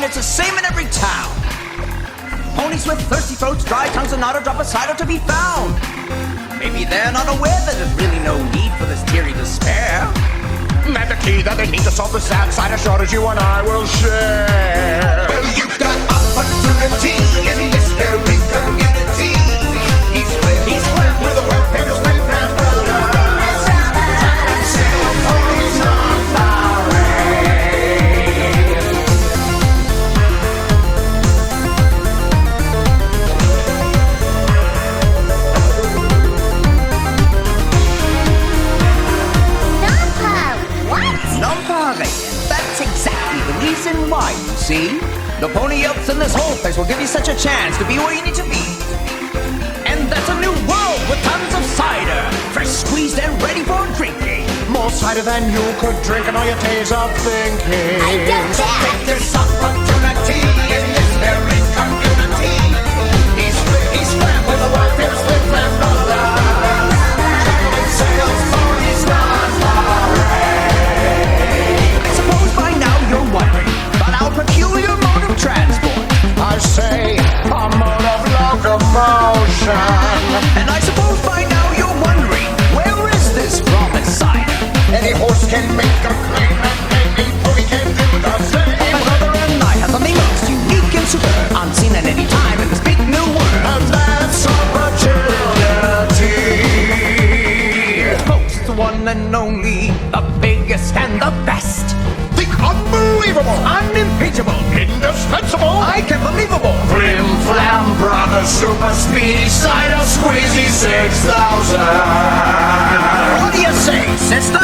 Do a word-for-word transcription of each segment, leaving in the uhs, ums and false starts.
it's the same in every town. Ponies with thirsty throats, dry tongues, and not a drop of cider to be found. Maybe they're not aware that there's really no need for this teary despair. And the key that they need to solve the sad cider shortage you and I will share. Well, you've got opportunity in this very community. He's flipped, he's flipped with a well-famous flip and brother. Sail ponies on parade. Nonparade. That's exactly the reason why, you see. The pony elves in this whole place will give you such a chance to be where you need to be. And that's a new world with tons of cider, fresh squeezed and ready for drinking. More cider than you could drink in all your days of thinking. I don't So care. take this opportunity in this very community. He's flipped, he's flipped with a well-famous flip and brother. Traveling sails, ponies on parade. I suppose by now you're wondering about our peculiar mode of transport. I say, a mode of locomotion. And I suppose by now you're wondering, where is this promised cider? Any horse can make a claim, and any pony can do the same. My brother and I have something most unique and superb, unseen at any time in this big new world. And that's opportunity. Folks, the one and only, the biggest and the best, The unbelievable, unimpeachable, indispensable, I can't believable. Flim Flam Brother Super Speedy Cider Squeezy six thousand. What do you say, sister?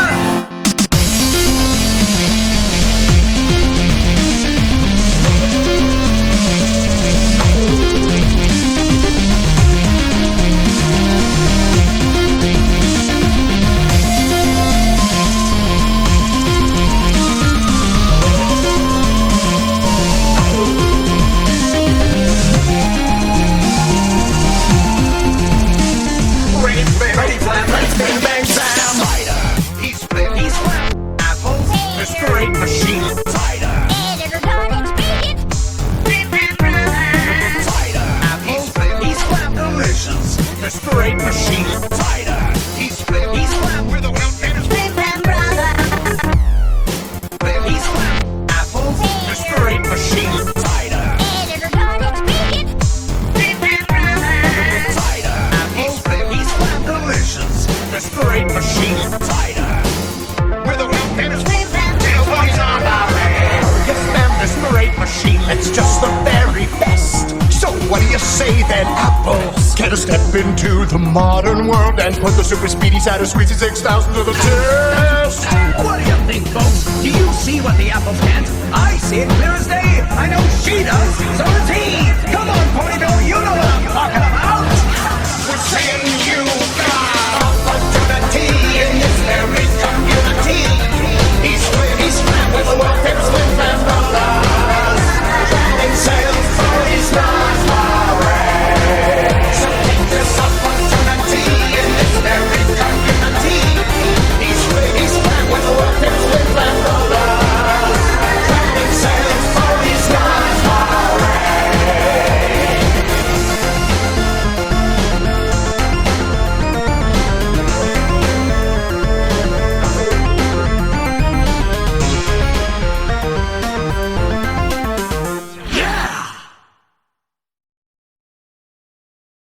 Ready, flim, ready, flim, ready, flim, bang, Sam. Cider, He's flipped, he's flipped. Apples, this great machine. cider, cider, He's flipped, he's flipped, delicious. This great machine. cider, He's flipped, he's flipped with a well-famous flip. He's flipped. Apples, this great machine. cider, cider, He's flipped, he's flipped, delicious. This great machine. cider. With a well-famous flip. Tail ponies on parade. Yes, ma'am, this great machine, it's just the very best. So what do you say then, Apples? Can I step into the modern world and put the super speedy cider squeezy six thousand to the test? What do you think, folks? Do you see what the apples can't? I see it clear as day. I know she does. So does he. Come on, pony